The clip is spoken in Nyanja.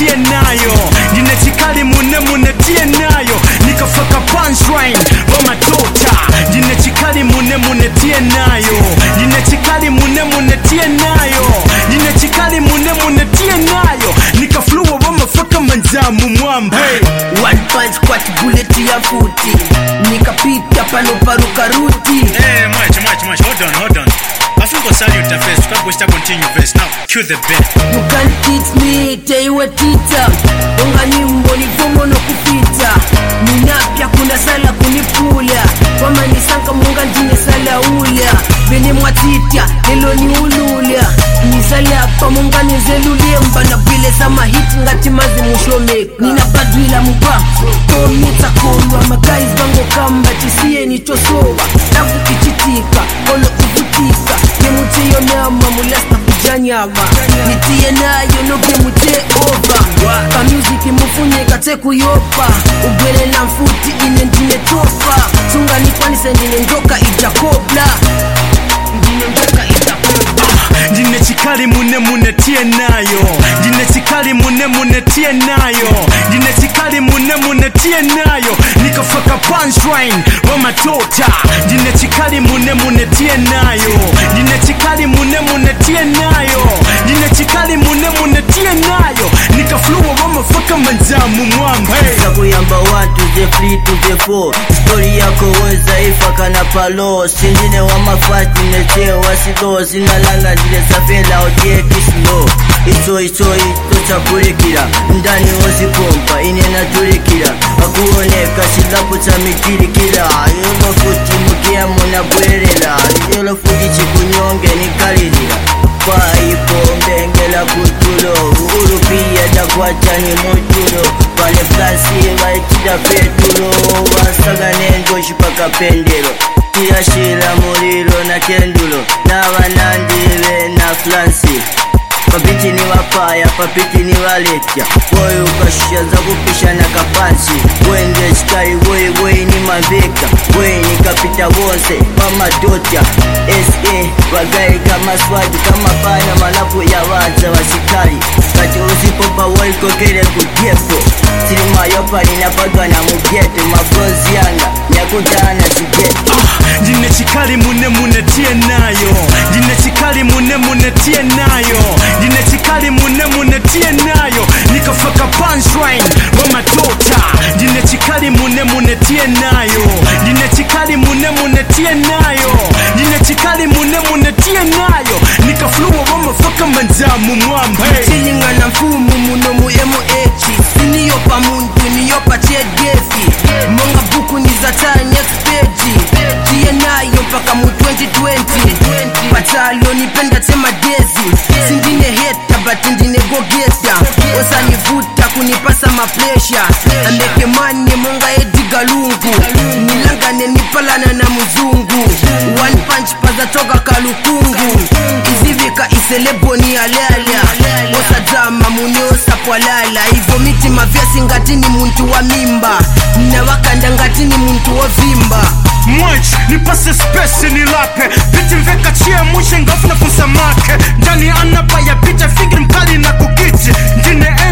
tie nayo ndine chikali mune tie nayo nikafaka punchline wamatota ndine chikali mune tie nayo ndine chikali mune tie nayo ndine chikali mune tie nayo nikafluwa wamafaka manzamu mwamba One punch kwa bullet ya futi nikapita pano paruka ruti. Much hold on I think we'll salute the first. Can't we continue verse now? Cue the bell. You can't teach me, teiwe tita. Unga nyimbo ni fomo no kupita. Ninapya kuna sala kunipula. Wama nisanka munga njine sala ulia. Bene mwatita, lelo ni ulula. Nisala pa munga nizelulia. Mbana bile sama hit ngati mazi mushomeka. Nina badwila muba. Tomita kolwa magais bango kamba. Chisiye ni chosowa. Lafu kichitika, kolo kuvutika. Nimutie nama mulasta kujanyama. Nitie nayo noge mute over. Ka music mufunye kate kuyopa. Ubwele na mfuti ine ndine topa. Tunga nikwani sendine njoka ijakobla. Ndine njoka ijakobla. Ndine chikali mune tie nayo ndine chikali mune tie nayo ndine chikali mune tie nayo nikafaka punchline wamatota ndine chikali mune tie nayo ndine chikali mune tie nayo ndine chikali mune tie nayo nikafluwa wamafaka manzamu mwamba Sakuyamba 1 to the 3 to the 4 Story yako weza ifaka na palo Sindine wa mafati nete wasido Zinalanga ndile safela otie kislo Iso chakurikira ndani wasikompa ine naturikira Akuoneka silapu chamikirikira Yolo futi mukia muna bwerela Yolo futi chikunyonge nikalirira Kwa ipo mbengela kutulo Uhuru pia dakwacha ni mutulo Vale flasi vaitida petulo Wasaga nendo shipaka pendelo Tiashira muliro na kendulo Na wanandive na flansi Papiti ni wapaya, papiti ni waletya Woy ukashusha za kupisha na kapansi Wende skari woy ni maveka Woy ni kapita wonse mama dotya S.A. Wagari kama swadi kama pana malapu ya waza wasikari Kati usipopa woy kokere kudiepo Silima yopa ninapagwa na mugete Mafrozi yanga nyakutana sigete Ndine chikali mune tie nayo ndine chikali mune tie nayo ndine chikali mune tie nayo nikafaka punchline wamatota ndine chikali mune tie nayo ndine chikali mune tie nayo ndine chikali mune tie nayo nikafluwa wamafaka manzamu mwamba Chilinga na mfumu muno muemo echi. Siniyopa muntu niyopa chedefi. Monga buku ni zata next page. Tie nayo mpaka mu 2020. Patalo nipenda tema dezi. Sindine heta but ndine go geta. Osa nivuta kunipasa maplesha. Ambeke mane monga ediga lungu. Nilangane nipalana na mzungu. One punch paza toka kalukungu. Izivika iselebo ni alala. Osa drama muniosa pwalala. Ivo miti mavyasi ngatini muntu wa mimba. Na wakanda ngatini muntu wa vimba. Mwach, nipase space nilape Piti mveka chia mwishe ngafu na funsa make Ndani anabaya picha fingri mkali na kukiti Ndine